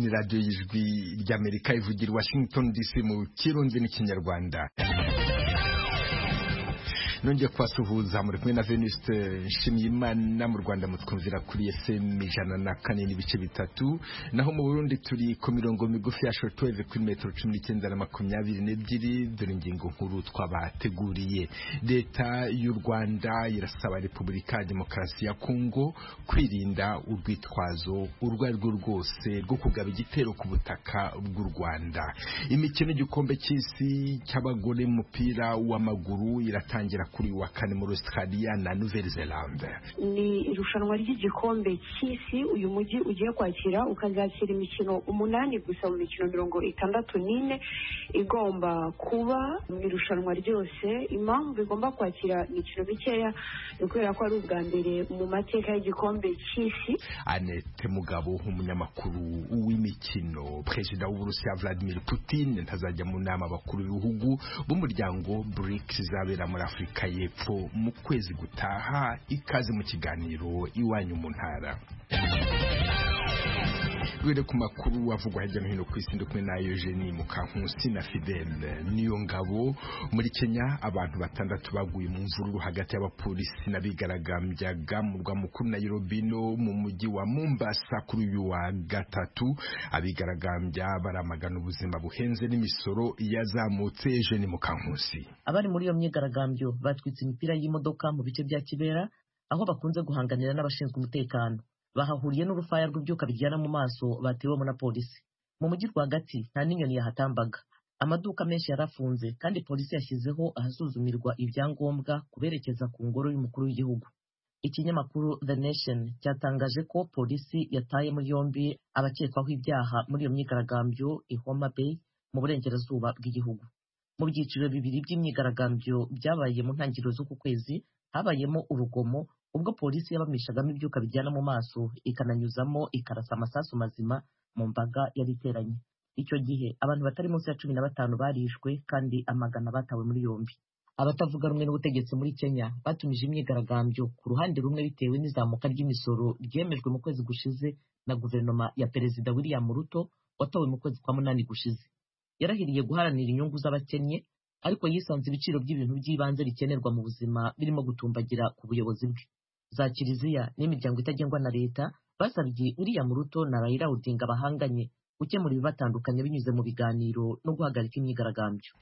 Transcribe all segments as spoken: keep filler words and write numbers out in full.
ni radiyo y'ijwi ry'Amerika ivugira Washington D C mu Kirundi n'ikinyarwanda. Nongeye kwasuhuza muri kumwe na Venuste Nshimiyimana. Mu Rwanda mutwumvira kuri F M ijana na kane n'ibice bitatu, naho mu Burundi turi ku mirongo migufi ya shortwave kuri metero cumi n'icyenda na makumyabiri n'ebyiri. Dore ingingo nkuru twabateguriye. Leta y'u Rwanda irasaba Repubulika ya Demokarasi ya Kongo kwirinda urwitwazo urwo ari rwo rwose rwo kugaba igitero ku butaka bw'u Rwanda. Imikino y'igikombe cy'isi cy'abagore mu mupira w'amaguru iratangira kuri wa kane muri Australia na Nouvelle-Zélande. Ni irushanwa ry'igikombe cy'isi uyu mujyi ugiye kwakira ukazakira imikino umunani gusa mu mikino mirongo itandatu n'ine igomba kuba mu irushanwa ryose. Impamvu igomba kwakira imikino mikeya ni ukubera ko ari ubwa mbere mu mateka y'igikombe cy'isi. Annette Mugabo, umunyamakuru w'imikino. Perezida w'Uburusiya Vladimir Putin ntazajya mu nama bakuru b'ibihugu b'umuryango BRICS izabera muri Afurika y'Epfo mu kwezi gutaha. Ikaze mu kiganiro iwanyu mu ntara. Gwere ku makuru avugwa hirya no hino ku isi ndkumwe na Eugenie Mukankusi na Fidele Niyongabo. Muri Kenya abantu batandatu baguye mu mvururu hagati y'abapolisi n'abigaragambyaga mu rwa mukuru Nairobi no mu mujyi wa Mombasa kuri uyu wa gatatu. Abigaragambya baramagana ubuzima buhenze n'imisoro yazamutse. Eugenie Mukankusi. Abari muri iyo myigaragambyo batwitse imipira y'imodoka mu bice bya Kibera aho bakunze guhanganira n'abashinzwe umutekano. Bahahuriye n'urufaya rw'ibyuka bijyana mu maso batewemo na polisi. Mu mujyi rwagati nta n'inyoni yahatambaga. Amaduka menshi yarafunze kandi polisi yashyizeho ahasuzumirwa ibyangombwa kuberekeza ku ngoro y'umukuru w'igihugu. Ikinyamakuru The Nation cyatangaje ko polisi yataye muri yombi abakekwaho ibyaha muri iyo myigaragambyo i Homa Bay mu burengerazuba bw'igihugu. Mu byiciro bibiri by'imyigaragambyo byabaye mu ntangiriro z'uku kwezi habayemo urugomo ubwo polisi yabamishagamo ibyuka bijyana mu maso ikananyuzamo ikarasa amasasu mazima mu mbaga yari iteranye. Icyo gihe abantu batari munsi ya cumi na batanu barishwe kandi amagana batawe muri yombi. Abatavuga rumwe n'ubutegetsi muri Kenya batumije imyigaragambyo ku ruhande rumwe bitewe n'izamuka ry'imisoro ryemejwe mu kwezi gushize na guverinoma ya Perezida William Ruto watowe mu kwezi kwa munani gushize. Yarahiriye guharanira inyungu z'abakennye ariko yisanze ibiciro by'ibintu by'ibanze bikenerwa mu buzima birimo gutumbagira ku buyobozi bwe. Za kiliziya n'imiryango itagengwa na leta basabye William Ruto na Raila Odinga bahanganye gukemura ibibatandukanye binyuze mu biganiro no guhagarika imyigaragambyo.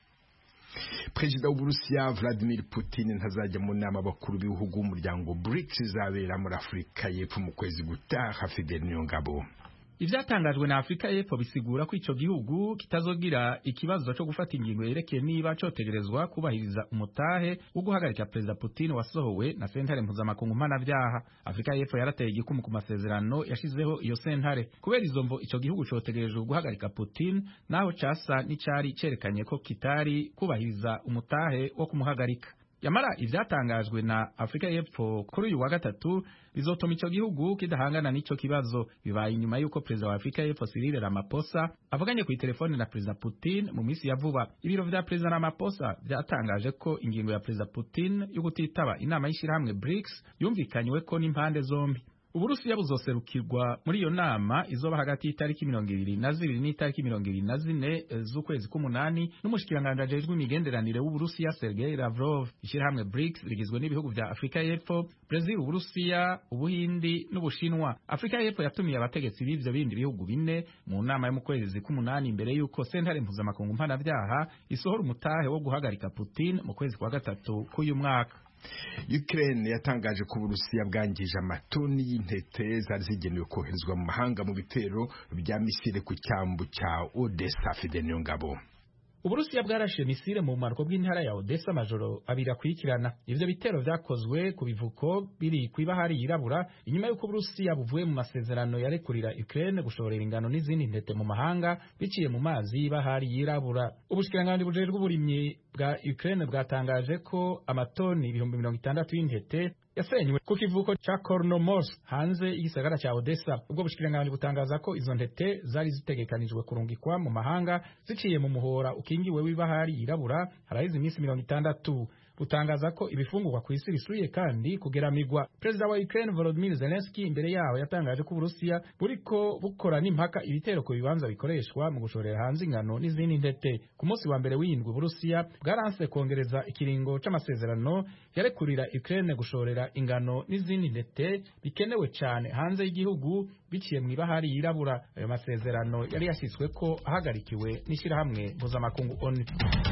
Perezida w'Uburusiya Vladimir Putin ntazajya mu nama bakuru b'ibihugu b'umuryango BRICS izabera muri Afurika y'Epfo mu kwezi gutaha. Fidele Niyongabo. Ivyatangajwe na Afrika y'Epfo bisigura ko ico gihugu kitazogira ikibazo cyo gufata ingingo yerekeye niba cotegerezwa kubahiriza umutahe wo guhagarika Perezida Putin wasohowe na sentare mpuzamakungu mpanavyaha. Afrika y'Epfo yarateye igikumu ku masezerano yashizeho iyo sentare. Kubera izo mvo ico gihugu cotegerejwe guhagarika Putin naho casa n'icari cerekanye ko kitari kubahiriza umutahe wo kumuhagarika. Yamara ivyatangajwe na Afrika y'Epfo kuri uyu wa gatatu bizotuma ico gihugu kidahangana n'ico kibazo. Bibaye inyuma yuko Perezida wa Afrika y'Epfo Cyril Ramaphosa avuganye ku telefone na Perezida Putin mu minsi ya vuba. Ibiro vya Perezida Ramaphosa vyatangaje ko ingingo ya Perezida Putin yo kutitaba inama y'ishirahamwe BRICS yumvikanywe ko n'impande zombi. Uburusiya buzoserukirwa muri iyo nama izoba hagati y'itariki mirongo ibiri na zibiri n'itariki mirongo ibiri na zine z'ukwezi k'umunani n'umushikiranganje ajejwe imigenderanire w'Uburusiya Sergei Lavrov. Ishirahamwe BRICS rigizwe n'ibihugu vya Afrika y'Epfo, Brazil, Uburusiya, Ubuhindi n'Ubushinwa. Afrika y'Epfo yatumiye abategetsi b'ivyo bindi bihugu bine mu nama yo mu kwezi k'umunani imbere yuko sentare mpuzamakungu mpanavyaha isohora umutahe wo guhagarika Putin mu kwezi kwa gatatu k'uyu mwaka. Ukraine yatangaje ko Uburusiya bwangije amatoni y'intete zari zigenewe koherezwa mu mahanga mu bitero bya misile ku cyambu cya Odessa. Fidele Niyongabo. Uburusiya bwarashe misile mu marko bw'intara ya Odessa amajoro abiri akurikirana. Ivyo bitero vyakozwe ku bivuko biri kw'ibahari yirabura inyuma y'uko Uburusiya buvuye mu masezerano yarekurira Ukraine gushorera ingano n'izindi ntete mu mahanga biciye mu mazi y'ibahari yirabura. Ubushikiranganje bujejwe uburimyi bwa Ukraine bwatangaje ko amatoni ibihumbi mirongo itandatu y'intete yasenywe ku kivuko cha Kornomorsk hanze y'igisagara cha Odessa. Ubwo bushikiranganje butangaza ko izo ntete zari zitegekanijwe kurungikwa mu mahanga ziciye mu muhora ukingiwe w'ibahari yirabura harahize iminsi mirongo itandatu. butangaza ko ibifungurwa ku isi bisubiye kandi kugeramigwa. Perezida wa Ukraine Volodymyr Zelensky imbere yaho yatangaje ko Uburusiya buriko bukora n'impaka ibitero ku bibanza bikoreshwa mu gushorera hanze ingano n'izindi ntete. Ku munsi wa mbere w'indwi Uburusiya bwaranse kongereza ikiringo c'amasezerano yarekurira Ukraine gushorera ingano n'izindi ntete bikenewe cyane hanze y'igihugu biciye mu ibahari yirabura. Ayo masezerano yari yashyizwe ko ahagarikiwe n'ishyirahamwe mpuzamakungu O N U.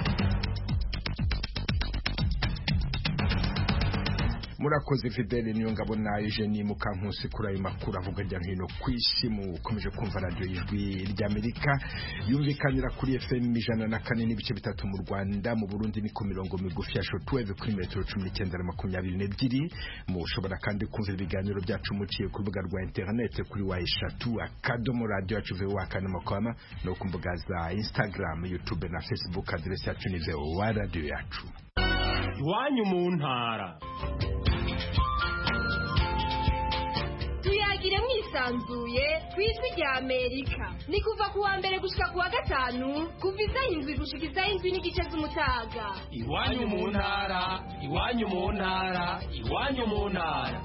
Murakoze Fidele niyo ngabona Eugenie Mukankusi kuri ayo makuru avuga ajya hino kwisi. Mukomeje kumva radio y'ijwi ry'Amerika yumvikanira kuri F M ijana na kane n'ibice bitatu mu Rwanda, mu Burundi ni ku mirongo migufi ya shortwave kuri metero cumi n'icyenda na makumyabiri n'ebyiri. Mushobora kandi kumva ibiganiro byacu muciye ku rubuga rwa internet kuri wa eshatu akadomo radio yacu V O A akadomo com no ku mbuga za Instagram, YouTube na Facebook. Address yacu ni V O A radio yacu. Iwanyu mu ntara tuyagire mwisanzuye kw'ijwi rya Amerika. Ni kuva ku wa mbere gushika ku wa gatanu kuva isaha indwi gushika isaha indwi n'igice z'umutaga. Iwanyu mu ntara, iwanyu mu ntara, iwanyu mu ntara.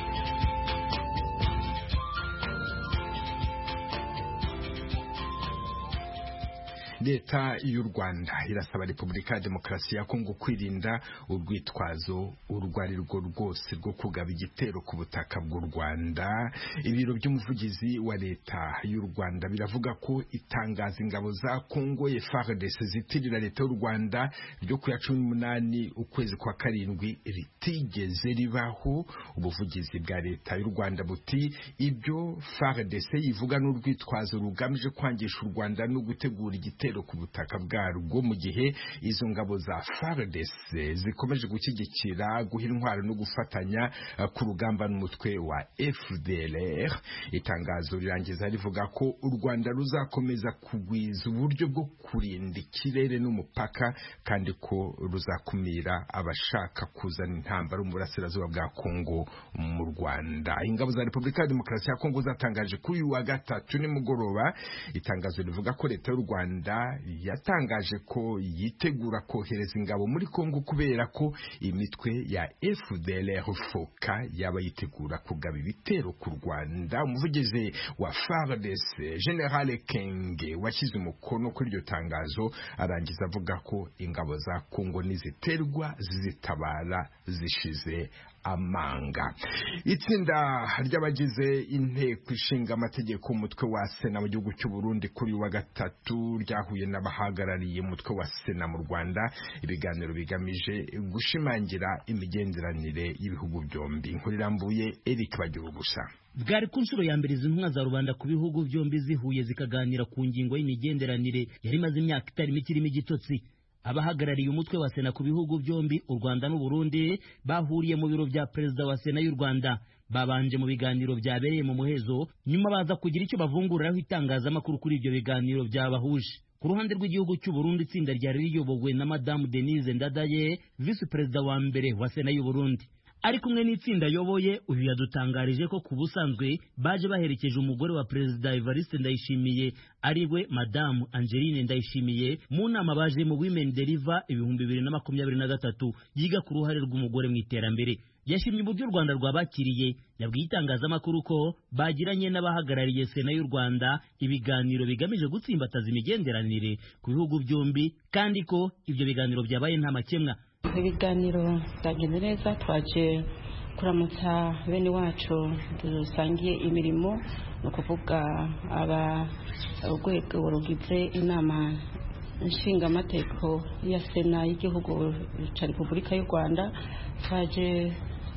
Leta y'u Rwanda irasaba Repubulika ya Demokarasi ya Kongo kwirinda urwitwazo urwari rwo rwose rwo kugaba igitero ku butaka bw'u Rwanda. Ibiro by'umuvugizi wa Leta y'u Rwanda biravuga ko itangaza ingabo za Kongo F A R D C zitirira Leta y'u Rwanda ryo ku ya cumi n'umunani ukwezi kwa karindwi ritigeze ribaho. Ubuvugizi bwa Leta y'u Rwanda buti ibyo F A R D C yivuga n'urwitwazo rugamije kwangisha u Rwanda no gutegura igitero ku butaka bwarwo, mu gihe izo ngabo za F A R D C zikomeje gushyigikira guha intwaro no gufatanya ku rugamba n'umutwe wa F D L R. Itangazo rirangiza rivuga ko u Rwanda ruzakomeza kugwiza uburyo bwo kurinda ikirere n'umupaka kandi ko ruzakumira abashaka kuzana intambara mu burasirazuba bwa Kongo mu Rwanda. Ingabo za Repubulika ya Demokarasi ya Kongo zatangaje kuri uyu wa gatatu nimugoroba itangazo rivuga ko Leta y'u Rwanda yatangaje ko yitegura kohereza ingabo muri Kongo kubera ko imitwe ya F D L R foka yaba yitegura kugaba ibitero ku Rwanda. Umuvugizi wa F A R D C General Kenge washyize umukono kuri iryo tangazo arangiza avuga ko ingabo za Kongo niziterwa zizitabara zishize amanga. Itsinda ry'abagize inteko ishinga amategeko umutwe wa Sena mu gihugu cy'u Burundi kuri wa gatatu ryahuye n'abahagarariye umutwe wa Sena mu Rwanda. Ibiganiro bigamije gushimangira imigenderanire y'ibihugu byombi. Inkuru irambuye Eric Bagirugusa. Bwari ku nshuro ya mbere zintumwa za rubanda ku bihugu byombi zihuye zikaganira ku ngingo y'imigenderanire yari maze imyaka itari mikirimo igitotsi. Abahagarariye umutwe wa Sena ku bihugu byombi u Rwanda n'u Burundi bahuriye mu biro bya Perezida wa Sena y'u Rwanda. Babanje mu biganiro byabereye mu muhezo, nyuma baza kugira icyo bavunguriraho itangazamakuru kuri ibyo biganiro byabahuje. Ku ruhande rw'igihugu cy'u Burundi itsinda ryari riyobowe na Madame Denise Ndadaye, Vice Perezida wa mbere wa Sena y'u Burundi. Ari kumwe n'itsinda yoboye, uyu yadutangarije ko ku busanzwe baje baherekeje umugore wa Perezida Evariste Ndayishimiye ariwe Madame Angeline Ndayishimiye mu nama baje mu Women Deliver ibihumbi bibiri na makumyabiri na gatatu yiga ku ruhare rw'umugore mu iterambere. Yashimye uburyo u Rwanda rwabakiriye, yabwiye itangazamakuru ko bagiranye n'abahagarariye Sena y'u Rwanda ibiganiro bigamije gutsimbataza imigenderanire ku bihugu byombi kandi ko ibyo biganiro byabaye nta makemwa. Ibiganiro byagenze neza, twaje kuramutsa bene wacu dusangiye imirimo, no kuvuga aba urwego rugize inama nshingamateko ya Sena y'igihugu cya Repubulika y'u Rwanda. Twaje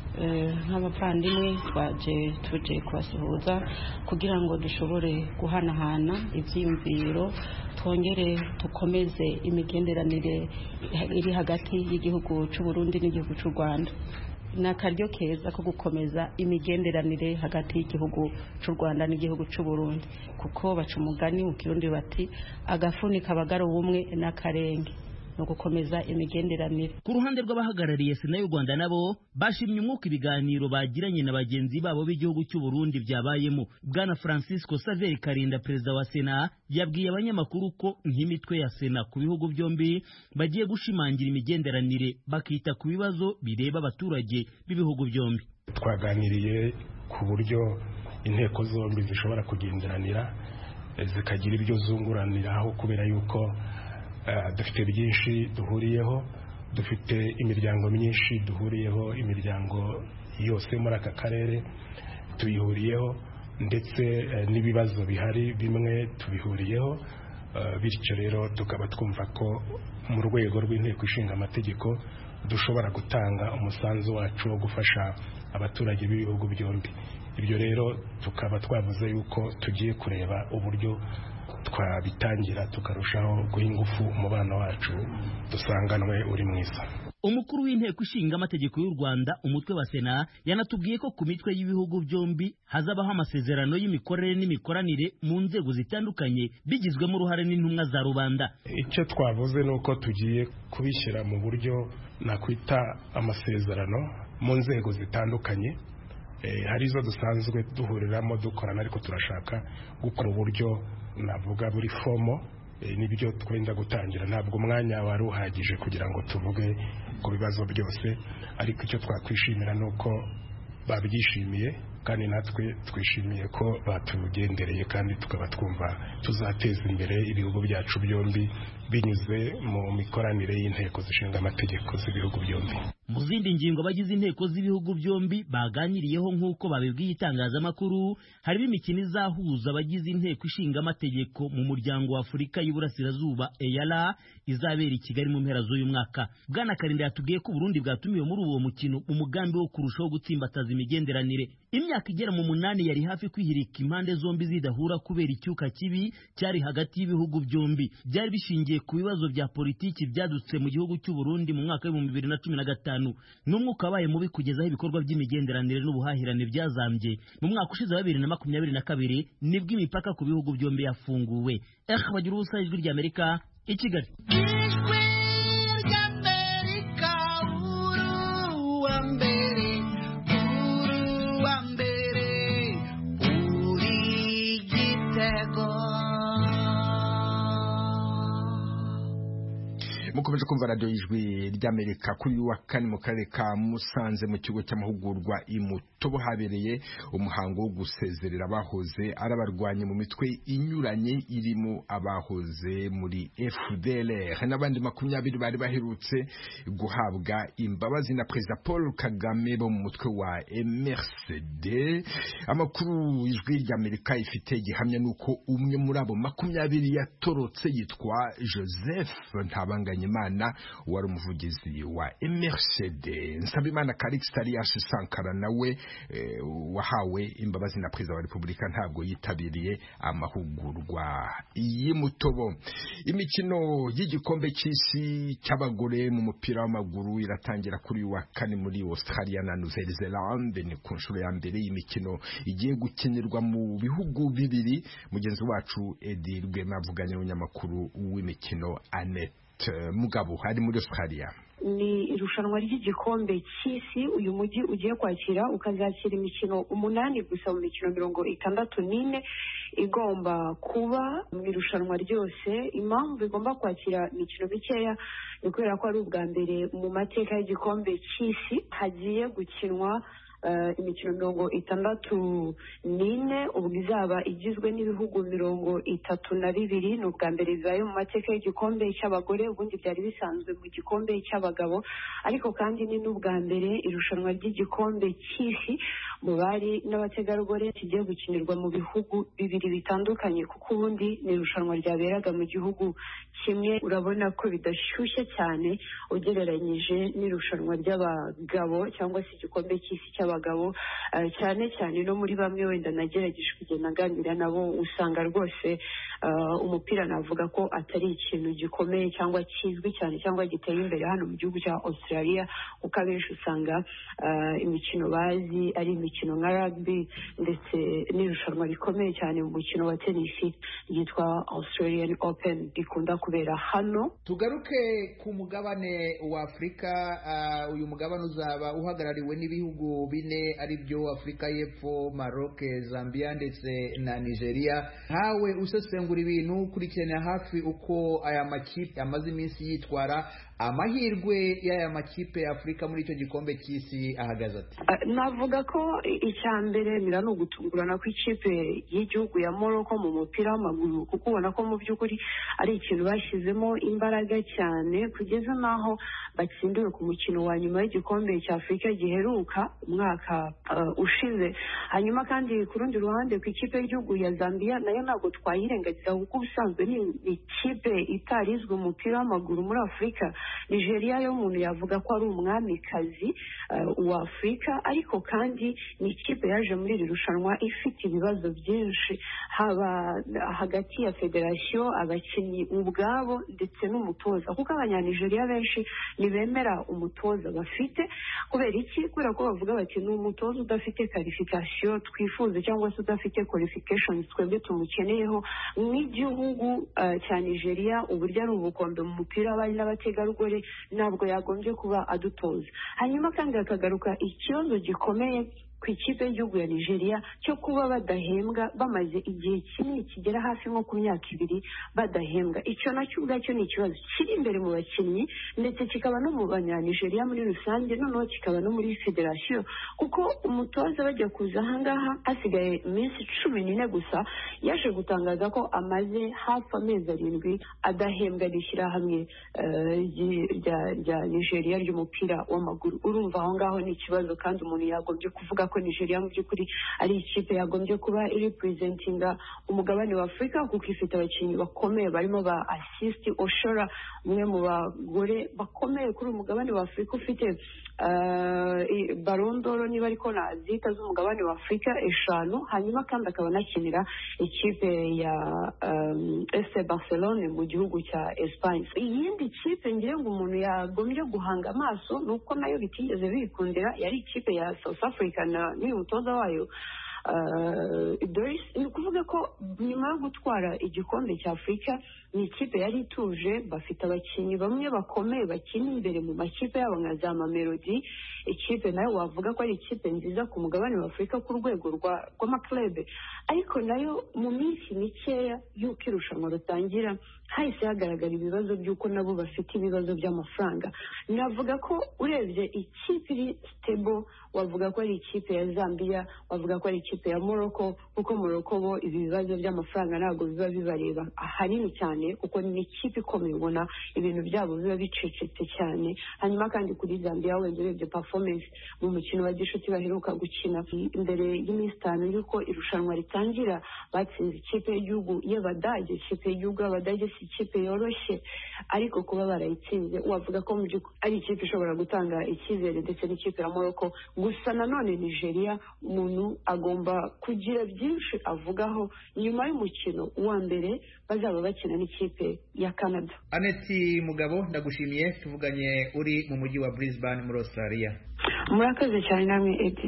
nk'abavandimwe, twaje tuje kubasuhuza kugira ngo dushobore guhanahana ibyiyumviro, twongere tukomeze imigenderanire iri hagati y'igihugu cy'u Burundi n'igihugu cy'u Rwanda. Ni akaryo keza ko gukomeza imigenderanire hagati y'igihugu cy'u Rwanda n'igihugu cy'u Burundi, kuko baca umugani mu Kirundi bati agafuni kabagara ubumwe n'akarenge. no gukomeza imigenderanire. Ku ruhande rw'abahagarariye Sena y'u Rwanda nabo bashimye umwuka ibiganiro bagiranye na bagenzi babo b'igihugu cy'u Burundi byabayemo. Bwana Francisco Xavier Karinda, perezida wa Sena, yabwiye abanyamakuru ko nk'imitwe ya Sena ku bihugu byombi bagiye gushimangira imigenderanire bakita ku bibazo bireba abaturage b'ibihugu byombi. Twaganiriye ku buryo inteko zombi zishobora kugenderanira zikagira ibyo zunguraniraho, kubera yuko uh, dufite byinshi duhuriyeho, dufite imiryango myinshi duhuriyeho, imiryango yose muri aka karere tuyihuriyeho, ndetse uh, n'ibibazo bihari bimwe tubihuriyeho. Uh, bityo rero tukaba twumva ko mu rwego rw'inteko ishinga amategeko dushobora gutanga umusanzu wacu wo gufasha abaturage b'ibihugu byombi. Ibyo rero tukaba twavuze yuko tugiye kureba uburyo twabitangira tukarushaho guha ingufu umubano wacu dusanganwe uri mwiza. Umukuru w'inteko ishinga amategeko y'u Rwanda, umutwe wa Sena, yanatubwiye ko ku mitwe y'ibihugu byombi hazabaho amasezerano y'imikorere n'imikoranire mu nzego zitandukanye bigizwemo uruhare n'intumwa za rubanda. Icyo twavuze nuko tugiye kubishyira mu buryo nakwita amasezerano mu nzego zitandukanye. Eh, hari izo dusanzwe duhuriramo dukorana, ariko turashaka gukora uburyo navuga buri fomo. E, nibyo twenda gutangira. Ntabwo umwanya wari uhagije kugira ngo tuvuge ku bibazo byose, ariko icyo twakwishimira nuko babyishimiye, kandi natwe twishimiye ko batugendereye, kandi tukaba twumva tuzateza imbere ibihugu byacu byombi binyuze mu mikoranire y'inteko zishinga amategeko z'ibihugu byombi. Mu zindi ngingo abagize inteko z'ibihugu byombi baganiriyeho nk'uko babibwiye itangazamakuru, harimo imikino izahuza abagize inteko ishinga amategeko mu muryango wa Afurika y'Iburasirazuba E A L A izabera i Kigali mu mpera z'uyu mwaka. Bwana Karinda yatubwiye ko Burundi bwatumiwe muri uwo mukino mu mugambi wo kurushaho gutsimbataza imigenderanire. Imyaka igera mu munani yari hafi kwihirika impande zombi zidahura kubera icyuka kibi cyari hagati y'ibihugu byombi. Byari bishingiye ku bibazo bya politiki byadutse mu gihugu cy'u Burundi mu mwaka w'ibihumbi bibiri na cumi na gatanu. N'umwuka wabaye mubi kugezaho ibikorwa by'imigenderanire n'ubuhahirane byazambye. Mu mwaka ushize wa bibiri na makumyabiri na kabiri nibwo imipaka ku bihugu byombi yafunguwe. Eh, bagira ubusa ijwi ry'Amerika i Kigali. mukomeje kumva radio y'ijwi ry'Amerika kuri wa kane mu karere ka Musanze mu kigo cy'amahugurwa imutobo habereye umuhango wo gusezerera abahoze arabarwanye mu mitwe inyuranye irimo abahoze muri F D L R n'abandi makumyabiri bari baherutse guhabwa imbabazi na Perezida Paul Kagame bo mu mutwe wa M R C D. Amakuru y'ijwi ry'Amerika ifite gihamya nuko umwe muri abo makumyabiri yatorotse yitwa Joseph Ntabanganye Imana wari umuvugizi wa M R C D. Nsabimana Calixte Alias Sankara nawe e, wahawe imbabazi na Perezida wa Repubulika ntabwo yitabiriye amahugurwa y'imutobo. Imikino y'igikombe cy'isi cy'abagore mu mupira w'amaguru iratangira kuri wa kane muri Australia na Nouvelle Zelande. Ni ku nshuro ya mbere y'imikino igiye gukinirwa mu bihugu bibiri. Mugenzi wacu Edi Rwema avuganye n'umunyamakuru w'imikino Annette Mugabo hari muri Australia. Ni irushanwa ry'igikombe cy'isi uyu mujyi ugiye kwakira ukazakira imikino umunani gusa mu mikino mirongo itandatu n'ine igomba kuba mu irushanwa ryose. Impamvu igomba kwakira imikino mikeya ni kubera ko ari ubwa mbere mu mateka y'igikombe cy'isi hagiye gukinwa Uh, imikino mirongo itandatu n'ine ubwo izaba igizwe n'ibihugu mirongo itatu na bibiri. Ni ubwa mbere bibaye mu mateka y'igikombe cy'abagore, ubundi byari bisanzwe mu gikombe cy'abagabo, ariko kandi ni n'ubwa mbere irushanwa ry'igikombe cy'isi mu bari n'abategarugori kigiye gukinirwa mu bihugu bibiri bitandukanye, kuko ubundi ni irushanwa ryaberaga mu gihugu kimwe. Urabona ko bidashyushye cyane ugereranyije n'irushanwa ry'abagabo cyangwa se igikombe cy'isi cy'abagabo. abagabo uh, cyane cyane no muri bamwe wenda nagerageje kugenda nganira nabo usanga rwose uh, umupira navuga ko atari ikintu gikomeye cyangwa kizwi cyane cyangwa giteye imbere hano mu gihugu cya Australia, kuko abenshi usanga uh, imikino bazi ari imikino imikino nka rugby ndetse n'irushanwa rikomeye cyane mu mukino wa tenisi ryitwa Australian Open rikunda kubera hano. Tugaruke ku mugabane wa Afurika. Uh, uyu mugabane uzaba uhagarariwe n'ibihugu bine ari byo Afurika y'Epfo, Maroc, Zambia ndetse na Nigeria. Hawe usesengura ibintu ukurikirana hafi uko aya makipe amaze iminsi yitwara, amahirwe y'aya makipe ya Afurika muri icyo gikombe cy'isi ahagaze ati? Uh, navuga ko icya mbere mira no gutungurana ku ikipe y'igihugu ya Morocco mu mupira w'amaguru, kuko ubona ko mu by'ukuri ari ikintu bashyizemo imbaraga cyane kugeza naho batsindira ku mukino wa nyuma y'igikombe cya Afurika giheruka umwaka uh, ushize. Hanyuma kandi ku rundi ruhande ku ikipe y'igihugu ya Zambia nayo ntabwo twayirengagiza, kuko ubusanzwe ni ikipe itarizwe umupira w'amaguru muri Afurika. Nigeria yo umuntu yavuga ko ari umwamikazi uh, wa Afurika, ariko kandi ni ikipe yaje muri iri rushanwa ifite ibibazo byinshi, haba hagati ya federasiyo, abakinnyi ubwabo ndetse n'umutoza, kuko abanyanigeria benshi ntibemera umutoza bafite. Kubera iki? Kubera ko bavuga bati ni umutoza udafite qualification twifuza, cyangwa se udafite qualifications twebwe tumukeneyeho nk'igihugu uh, cya Nigeria. Uburyo ari ubukombe mu mupira w'abari n'abategarugori ntabwo yagombye kuba adutoza. Hanyuma kandi hakagaruka ikibazo gikomeye ku ikipe y'igihugu ya Nigeria cyo kuba badahembwa, bamaze igihe kinini kigera hafi nko ku myaka ibiri badahembwa. Icyo nacyo ubwacyo ni ikibazo kiri imbere mu bakinnyi ndetse kikaba no mu banyanigeria muri rusange, noneho kikaba no muri federasiyo, kuko umutoza bajya kuza ahangaha hasigaye iminsi cumi n'ine gusa yaje gutangaza ko amaze hafi amezi arindwi adahembwa n'ishyirahamwe rya Nigeria ry'umupira w'amaguru. Urumva aho ngaho ni ikibazo, kandi umuntu yagombye kuvuga ko Nigeria mu by'ukuri ari ikipe yagombye kuba representinga umugabane wa Afurika, kuko ifite abakinnyi bakomeye barimo ba Assist Oshora, umwe mu bagore bakomeye kuri umugabane wa Afurika, ufite uh, Ballon d'Or niba ariko nazita z'umugabane wa Afurika eshanu. Hanyuma kandi akaba anakinira ikipe ya um, F C Barcelone mu gihugu cya Espagne. Iyindi kipe ngira ngo umuntu yagombye guhanga amaso nuko nayo bitigeze bikundira yari ikipe ya South Africa na n'uyu mutoza wayo Idris. Ni ukuvuga ko nyuma yo gutwara igikombe cya Afurika ni ikipe yari ituje, bafite abakinnyi bamwe bakomeye bakina imbere mu makipe yabo nka za Mamelodi. Ikipe nayo wavuga ko ari ikipe nziza ku mugabane wa Afurika ku rwego rw'amaklebe, ariko nayo mu minsi mikeya y'uko irushanwa rutangira hahise hagaragara ibibazo by'uko nabo bafite ibibazo by'amafaranga. Navuga ko urebye ikipe iri stable wavuga ko ari ikipe ya Zambia, wavuga ko ari ikipe ya Morocco, kuko Morocco bo ibi bibazo by'amafaranga ntabwo biba bibareba ahanini cyane, kuko ni ikipe ikomeye ubona ibintu byabo biba bicecetse cyane. Hanyuma kandi kuri Zambia wenda urebye performance mu mukino wa gishuti baheruka gukina imbere y'iminsi itanu y'uko irushanwa ritangira, batsinze ikipe y'igihugu y'Abadage. Ikipe y'igihugu y'Abadage si ikipe yoroshye, ariko kuba barayitsinze wavuga ko mu by'ukuri ari ikipe ishobora gutanga icyizere, ndetse n'ikipe ya Morocco. Gusa nanone Nigeria umuntu agomba kugira byinshi avugaho nyuma y'umukino wa mbere bazaba bakina n'ikipe ya Canada. Aneti Mugabo, ndagushimiye, tuvuganye uri mu mujyi wa Brisbane muri Australia. Murakoze cyane namwe Edi.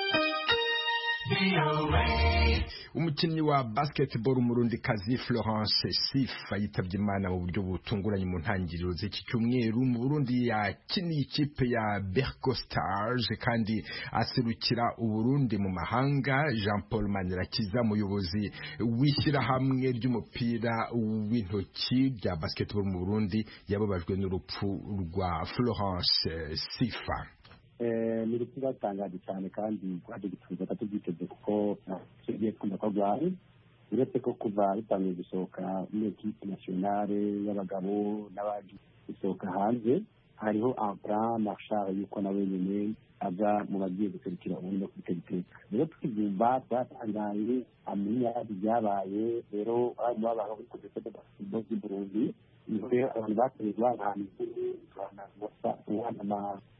Umukinnyi wa basketball umurundikazi Florence Sifa yitabye Imana mu buryo butunguranye mu ntangiriro z'iki cyumweru. Mu Burundi yakiniye ikipe ya Berco Stars kandi aserukira Uburundi mu mahanga. Jean Paul Manirakiza, umuyobozi w'ishyirahamwe ry'umupira w'intoki bya basketball mu Burundi, yababajwe n'urupfu rwa Florence Sifa. ni urupfu rwatangaje cyane kandi rwaje gutuza atatubyiteze, kuko tugiye twumva ko arwaye, uretse ko kuva bitangiye gusohoka muri ekipe nationale y'abagabo n'abaje gusohoka hanze, hariho Abraham Marshal yuko nawe nyine aza mu bagiye guserukira ubundi no kwiteza iteka. Rero twigumba twatangaye amenya ibyabaye, rero abantu babaho kuri kudefenda basketball y'u Burundi, niho abantu baterwa ahantu twana gusa uwana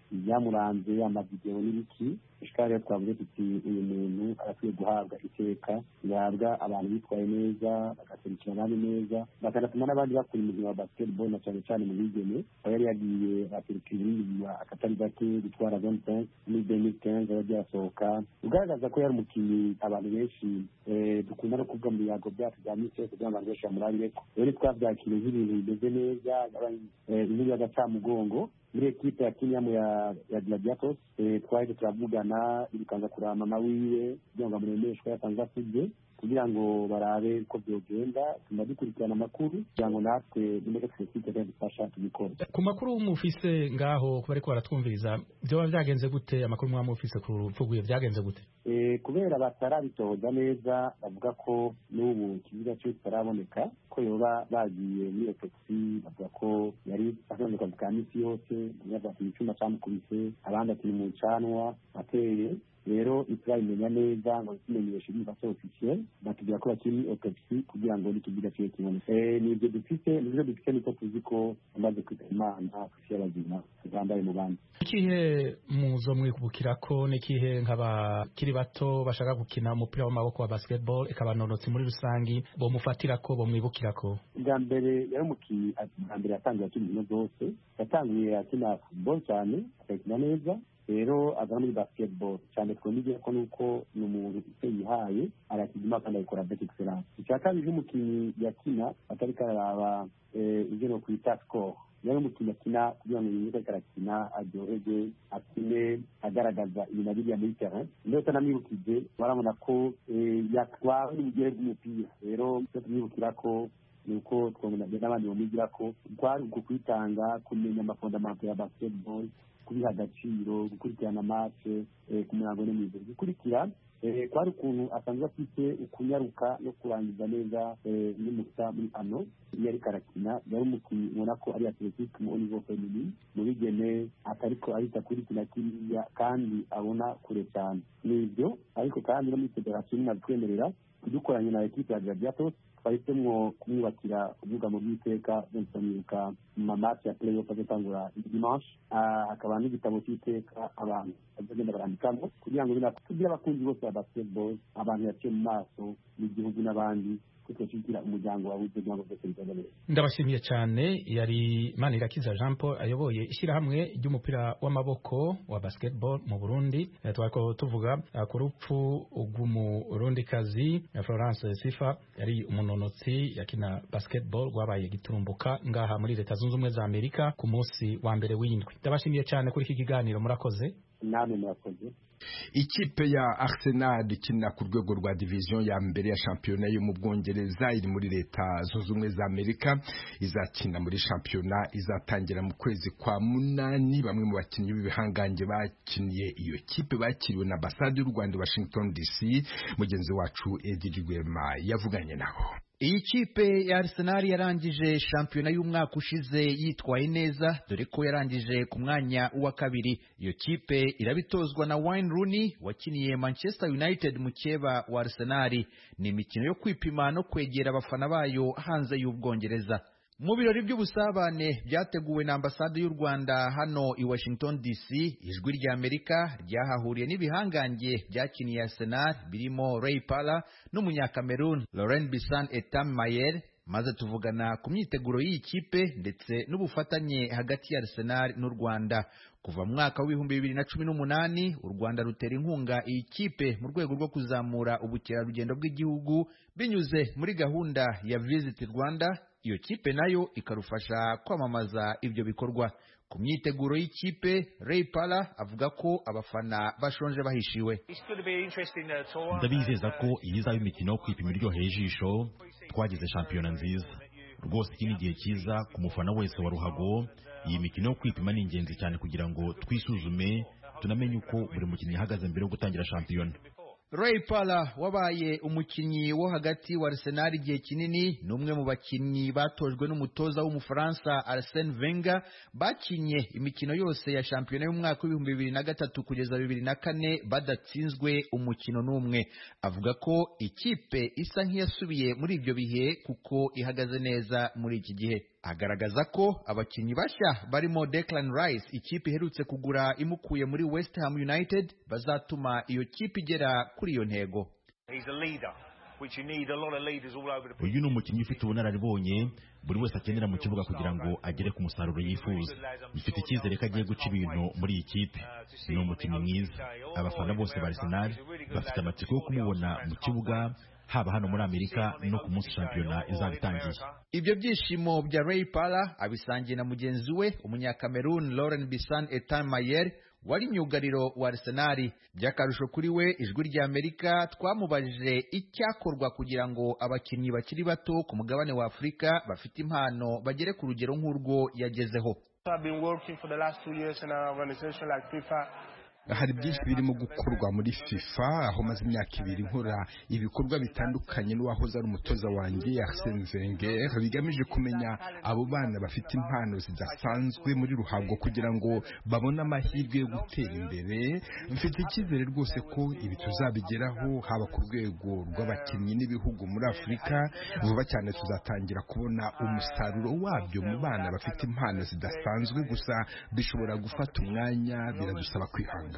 ibyamuranze amavideo n'ibiki ishikari rero twavuze tuti uyu muntu arakwiye guhabwa iteka yahabwa abantu bitwaye neza bagaserukira abandi neza bakanatuma n'abandi bakora umukino wa basketball na cyane cyane mu bigeme aho yari yagiye aserukira ibindi akatari gake gutwara vingt muri deux mille quinze yagiye asohoka ugaragaza ko yari umukinnyi abantu benshi dukunda no kuvuga mu biyago byacu bya misi yose kugira ngo abantu benshi bamurabireko rero twabyakiriye nk'ibintu bimeze neza inkuru y'agacamugongo muri ekipe ya Kiniamu ya ya Gladiators twahise turavugana ibikanza kuraba mama wiwe kugira ngo amuremeshwe yatanze asubye kugira ngo barabe ko byogenda tunadukurikirana amakuru kugira ngo natwe nimero twese dufasha tubikora ku makuru mufise ngaho kuba ariko baratwumviriza byo byagenze gute amakuru mwa mufise ku rupfuguye byagenze gute eh kubera batarabitoza neza bavuga ko n'ubu kiziga cyo kitaraboneka ko yoba bagiye muri autopsy bavuga ko yari asanzwe kwa misi yose nyabaza icyuma cyamukubise abandi ati mu canwa ateye rero iturayimenya neza ngo tumenyeshe niba cyo officiel batubwira ko bakiri autopsy kugira ngo nikigira cyo kibone eh nibyo dufite nibyo dufite niko tuzi ko amaze kwitana officiel azina tugambare mu bandi ikihe muzo mwikubukira ko nikihe nk'abakiri bato bashaka gukina umupira w'amaboko wa basketball ikabanonotsi muri rusangi bo mufatira ko bo mwibukira ko bwa mbere yari umukinnyi bwa mbere yatangiye akina inkino zose yatangiye akina football cyane akina neza rero aza muri basketball cyane twumviye ko nuko ni umuntu yihaye arakidima kandi akora best excellence icya kabiri umukinnyi yakina atari karaba ibyo no kwita score yari umukinnyi akina kugira ngo yinjire karakina aryohege akine agaragaza ibintu biriya muri terrain ndetse namwibukije barabona ko yatwawe n'ubugere bw'umupira rero cyo tumwibukira ko nuko twabona n'abandi bamwigira ko twari uko kwitanga kumenya amafondamento ya basketball kubiha agaciro gukurikirana match ku murango n'imizo gukurikira kwari ukuntu asanzwe afite ukunyaruka no kurangiza neza n'umusa muri ano yari karakina yari umukinnyi ubona ko ari athletic mu niveau feminin mu bigene atariko ahita kuri kina kiriya kandi abona kure cyane nibyo ariko kandi no muri federation natwemerera kudukoranya na equipe ya Gladiators twahisemwo kumwubakira uvuga mu bw'iteka bensaniruka mu mamati ya playoff azatangura dimanche hakaba n'igitabo cy'iteka abantu bazagenda barandikamo kugira ngo binatugire abakunzi bose ba basketball abantu yaciye mu maso n'igihugu n'abandi kugira umuryango wawe kugira ngo byose bigende. Ndabashimiye cyane yari Manirakiza Jean Paul ayoboye ishyirahamwe ry'umupira w'amaboko wa basketball mu Burundi twako tuvuga ku rupfu rw'umurundikazi Florence Sifa yari umunonotsi yakina basketball rwabaye giturumbuka ngaha muri Leta Zunze Ubumwe za Amerika ku munsi wa mbere w'indwi. Ndabashimiye cyane kuri iki kiganiro murakoze. Namwe murakoze. Ikipe ya Arsenal ikina ku rwego rwa division ya mbere ya shampiyona yo mu Bwongereza iri muri Leta Zunze Ubumwe za Amerika izakina muri shampiyona izatangira mu kwezi kwa munani. Bamwe mu bakinnyi b'ibihangange bakiniye iyo kipe bakiriwe na ambasade y'u Rwanda Washington D C. Mugenzi wacu Eddie Rwema yavuganye nabo. Iyi kipe ya Arsenal yarangije shampiyona y'umwaka ushize yitwaye neza dore ko yarangije ku mwanya wa kabiri. Iyo kipe irabitozwa na Wayne Rooney wakiniye Manchester United mu keba wa Arsenal. Ni imikino yo kwipima no kwegera abafana bayo hanze y'Ubwongereza. Mu birori by'ubusabane byateguwe na ambasade y'u Rwanda hano i Washington D C, ijwi rya Amerika ryahahuriye n'ibihangange byakiniye Arsenal birimo Ray Parlour n'umunyakamerun Laurent Bissan Etam Mayer, maze tuvugana ku myiteguro y'iyi kipe ndetse n'ubufatanye hagati ya Arsenal n'u Rwanda. Kuva mu mwaka w'ibihumbi bibiri na cumi n'umunani u Rwanda rutera inkunga iyi kipe mu rwego rwo kuzamura ubukerarugendo bw'igihugu binyuze muri gahunda ya Visit Rwanda. Iyo kipe nayo ikarufasha kwamamaza ibyo bikorwa. Ku myiteguro y'ikipe Ray Parlour avuga ko abafana bashonje bahishiwe. Ndabizeza ko iyi izaba imikino yo kwipima iryoheye ijisho. Twagize shampiyona nziza rwose, iki ni igihe cyiza ku mufana wese wa ruhago. Iyi mikino yo kwipima ni ingenzi cyane kugira ngo twisuzume tunamenye uko buri mukinnyi ahagaze mbere yo gutangira shampiyona. Ray Parlour wabaye umukinnyi wo hagati wa Arsenal igihe kinini, numwe mu bakinnyi batojwe n'umutoza w'umufaransa Arsene Wenger bakinye imikino yose ya shampiyona y'umwaka w'ibihumbi bibiri na gatatu kugeza bibiri na kane badatsinzwe umukino n'umwe. Avuga ko ikipe isa nk'iyasubiye muri ibyo bihe kuko ihagaze neza muri iki gihe. agaragaza ko abakinnyi bashya barimo Declan Rice ikipe iherutse kugura imukuye muri West Ham United bazatuma iyo kipe igera kuri iyo ntego. Uyu ni umukinnyi ufite ubunararibonye buri wese akenera mu kibuga kugira ngo agere ku musaruro yifuza. Mfite icyizere ko agiye guca ibintu muri iyi kipe. Ni umukinnyi mwiza. Abafana bose ba Arsenal bafite amatsiko yo kumubona mu kibuga, haba hano muri Amerika no ku munsi shampiyona izaba itangiye. Ibyo byishimo bya Ray Parlour abisangiye na mugenzi we umunyakamerun Laurent Bissan Etan Mayer wari myugariro wa Arsenal. By'akarusho kuri we, ijwi rya Amerika twamubajije icyakorwa kugira ngo abakinnyi bakiri bato ku mugabane wa Afurika bafite impano bagere ku rugero nk'urwo yagezeho. Hari byinshi birimo gukorwa muri FIFA, aho maze imyaka ibiri nkora ibikorwa bitandukanye n'uwahoze ari umutoza wanjye Arsene Wenger, bigamije kumenya abo bana bafite impano zidasanzwe muri ruhago kugira ngo babone amahirwe yo gutera imbere. Mfite icyizere rwose ko ibi tuzabigeraho, haba ku rwego rw'abakinnyi n'ibihugu muri Afurika. Vuba cyane tuzatangira kubona umusaruro wabyo mu bana bafite impano zidasanzwe, gusa bishobora gufata umwanya, biradusaba kwihangana.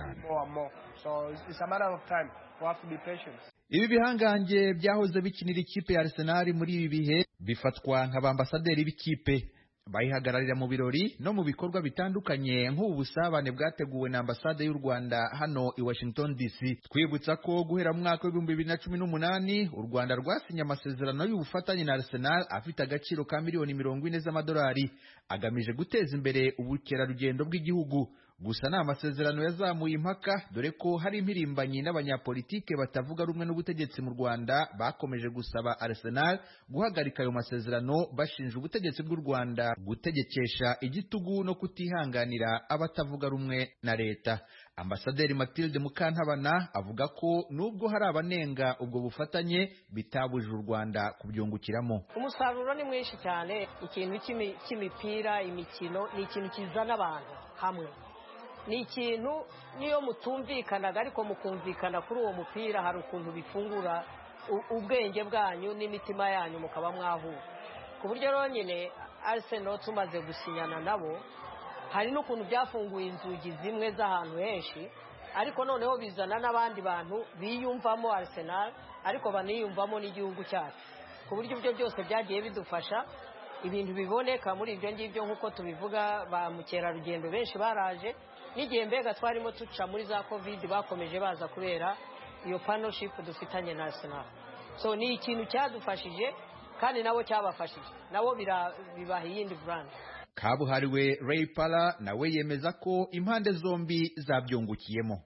Ibi bihangange byahoze bikinira ikipe ya Arsenal muri ibi bihe bifatwa nk'abambasaderi b'ikipe. Bayihagararira mu birori no mu bikorwa bitandukanye nk'ubu busabane bwateguwe na ambasade y'u Rwanda hano i Washington D C. Twibutsa ko guhera mu mwaka w'ibihumbi bibiri na cumi n'umunani u Rwanda rwasinye amasezerano y'ubufatanye na Arsenal afite agaciro ka miliyoni mirongo ine z'amadolari agamije guteza imbere ubukerarugendo bw'igihugu. Gusa nta masezerano yazamuye impaka, dore ko hari impirimbanyi n'abanyapolitike batavuga rumwe n'ubutegetsi mu Rwanda bakomeje gusaba Arsenal guhagarika ayo masezerano, bashinja ubutegetsi bw'u Rwanda gutegekesha igitugu no kutihanganira abatavuga rumwe na leta. Ambasaderi Mathilde Mukantabana avuga ko nubwo hari abanenga ubwo bufatanye bitabujije u Rwanda kubyungukiramo. Umusaruro ni mwinshi cyane. Ikintu cy'imipira, imikino ni ikintu kizana abantu hamwe. Ni ikintu niyo mutumvikanaga ariko mukumvikana kuri uwo mupira, hari ukuntu bifungura ubwenge bwanyu n'imitima yanyu mukaba mwahura. Ku buryo rero nyine Arsenal tumaze gusinyana nabo, hari n'ukuntu byafunguye inzugi zimwe z'ahantu henshi, ariko noneho bizana n'abandi bantu biyumvamo Arsenal ariko baniyumvamo n'igihugu cyacu. Ku buryo ibyo byose byagiye bidufasha ibintu biboneka muri ibyo ngibyo nk'uko tubivuga. Ba mukerarugendo benshi baraje, n'igihe mbega twarimo tuca muri za covid bakomeje baza kubera iyo partnership dufitanye na Arsenal. So ni ikintu cyadufashije kandi nabo cyabafashije, nabo bibaha iyindi brand. Kabuhariwe Ray Parlour nawe yemeza ko impande zombi zabyungukiyemo.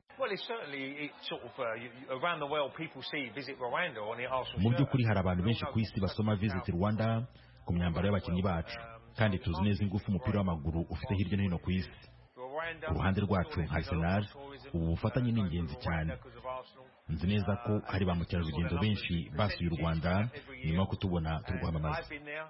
Mu by'ukuri hari abantu benshi ku isi basoma Visit Rwanda ku myambaro y'abakinnyi bacu, kandi tuzi neza ingufu umupira w'amaguru ufite hirya no hino ku isi. Ku ruhande rwacu nka Arsenal, ubu bufatanye ni ingenzi cyane. Nzi neza ko hari ba mukerarugendo benshi basuye u Rwanda nyuma yo kutubona turwamamaza.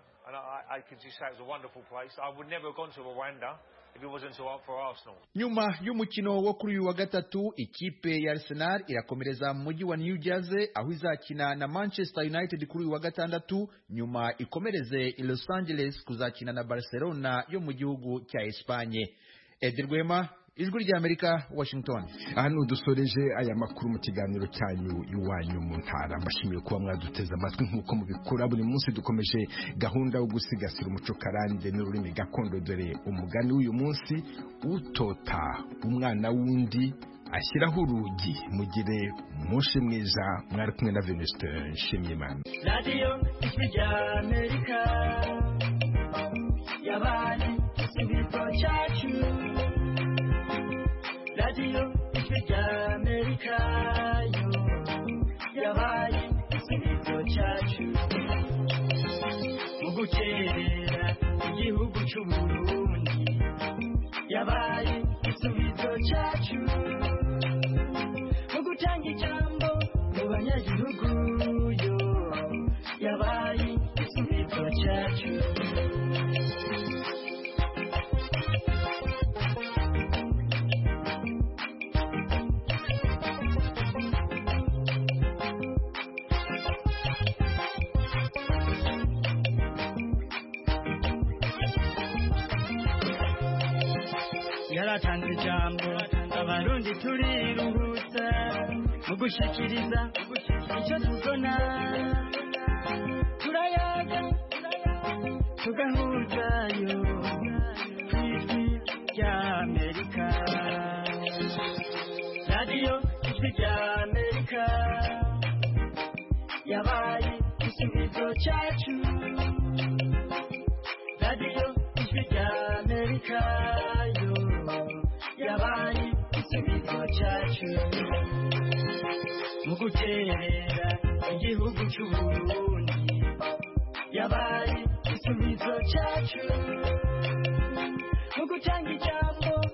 Nyuma y'umukino wo kuri uyu wa gatatu, ikipe ya Arsenal irakomereza mu mujyi wa New Jersey aho izakina na Manchester United kuri uyu wa gatandatu, nyuma ikomereze i Los Angeles kuzakina na Barcelona yo mu gihugu cya Espanye. Edi Rwema, Ijwi rya Amerika, Washington. Hano dusoreje aya makuru mu kiganiro cyanyu iwanyu mu ntara. Mbashimiye kuba mwaduteze amatwi nk'uko mubikora buri munsi. Dukomeje gahunda yo gusigasira umuco karande n'ururimi gakondo, dore umugani w'uyu munsi: utota umwana wundi ashyiraho urugi. Mugire umunsi mwiza. Mwari kumwe na Venuste Nshimiyimana. Radio Ijwi rya Amerika yabaye igisubizo cyacu. Radio Ijwi rya Amerika yo yabaye igisubizo cyacu. Mu gukerera igihugu cy'u Burundi yabaye igisubizo cyacu. Mu gutanga ijambo mu banyagihugu yo yabaye igisubizo cyacu. yaratanze ijambo abarundi turiruhutsa mu gushikiriza icyo tubona turayaga tugahuzayo ku ijwi rya amerika radiyo ijwi rya amerika yabaye igisubizo cyacu radiyo ijwi rya amerika yo yabaye igisubizo cyacu mu guterera igihugu cy'uburundi yabaye igisubizo cyacu mu gutanga ijambo